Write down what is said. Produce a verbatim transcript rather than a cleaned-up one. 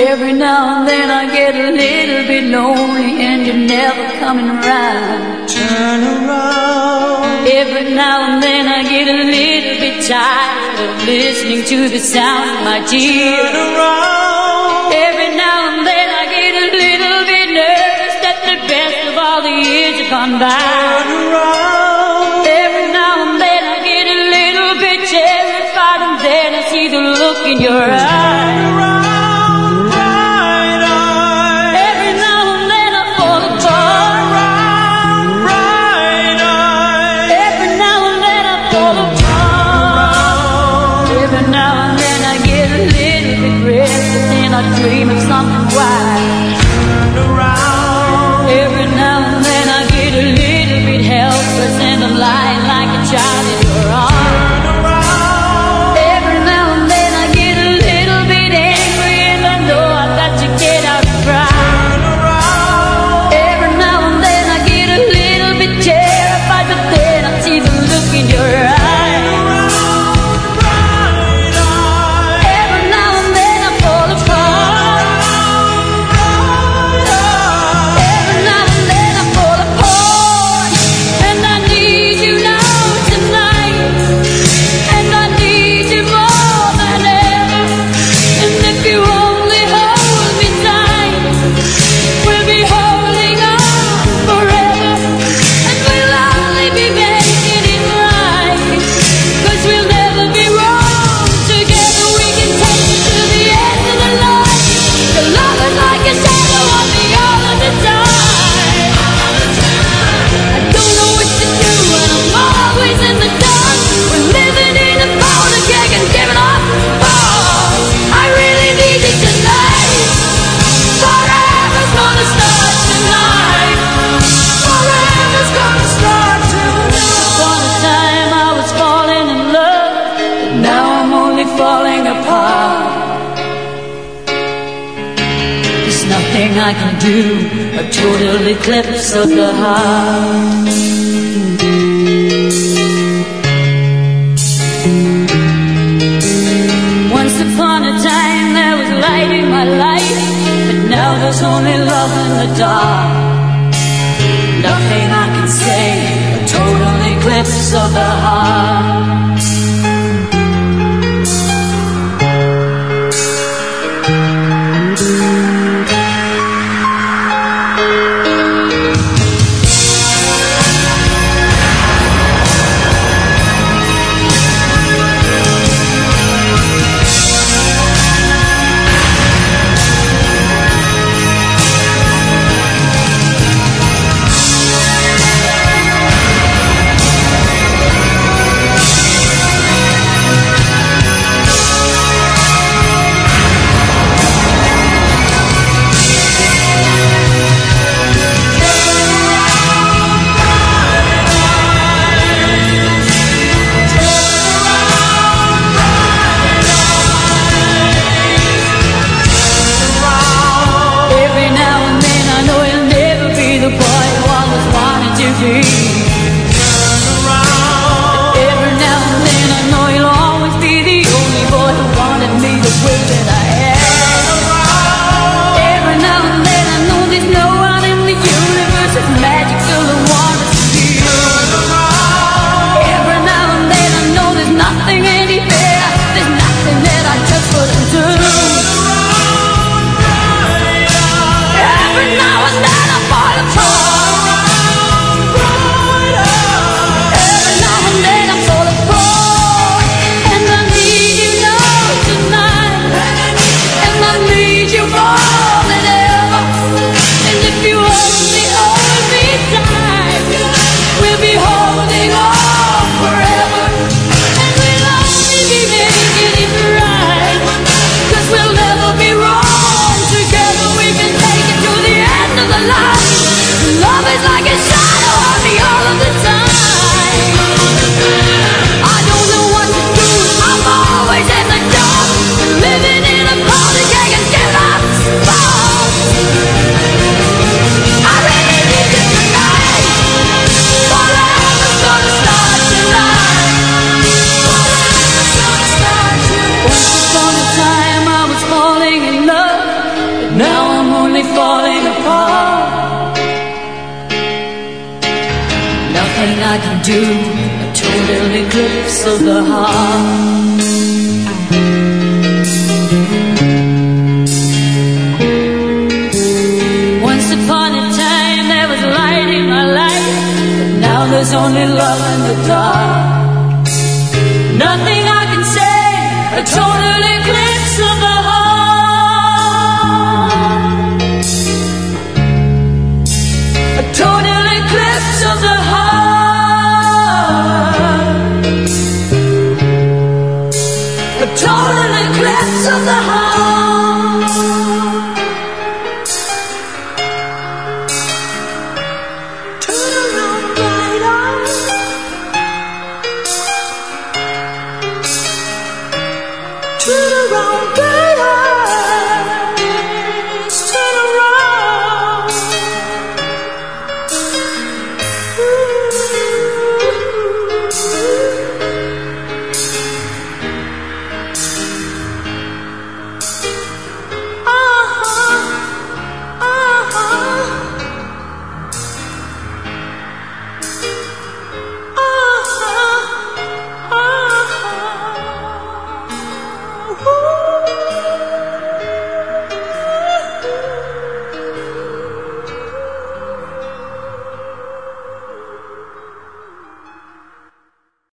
Every now and then I get a little bit lonely and you're never coming around. Turn around. Every now and then I get a little bit tired of listening to the sound of my tears. Turn around. Every now and then I get a little bit nervous that the best of all the years have gone by. Turn around. Every now and then I get a little bit terrified, and then I see the look in your eyes. Turn around. Dream of something wild. Turn around. Every now and then I get a little bit helpless and I'm lying like a child in your arms. Turn around. Every now and then I get a little bit angry and I know I've got to get out and cry. Turn around. Every now and then I get a little bit terrified, but then I see the look in your eyes. I can do a total eclipse of the heart. Once upon a time there was light in my life, but now there's only love in the dark. Nothing I can say, a total eclipse of the heart. only falling apart. Nothing I can do, a total eclipse of the heart. Once upon a time there was light in my life, but now there's only love in the dark. Nothing I can say, a total eclipse of the heart. A total eclipse of the heart. A total eclipse of the heart. Turn around, bright eyes. Turn around, girl.